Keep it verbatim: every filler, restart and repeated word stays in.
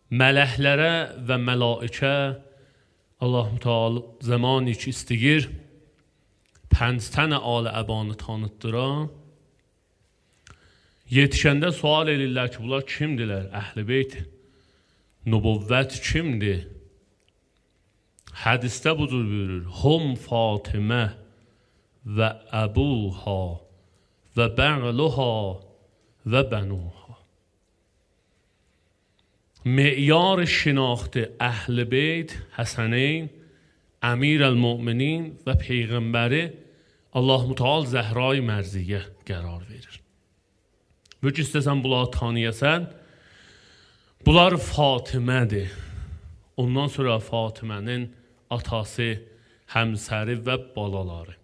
mələklərə və mələikə Allah Teala zamanı ki istəyir pənctən alə əbanı tanıtdıra. Yetişəndə sual edirlər ki, bunlar kimdirlər? Əhl-i Beyt, nübüvvət kimdir? Hədisdə budur buyurur. Hum Fatimə və əbuha və bəğluha və bənuha. Meyar şinaxti Əhl-i Beyt, Həsəneyn, Əmir el-Müminin və Peyğəmbəri Allah-u Teala Zəhra-i Mərziyə qərar verir. Və ki, istəsən bunları tanıyasən, bunlar Fatimədir. Ondan sonra Fatimənin atası, həmsəri və balaları.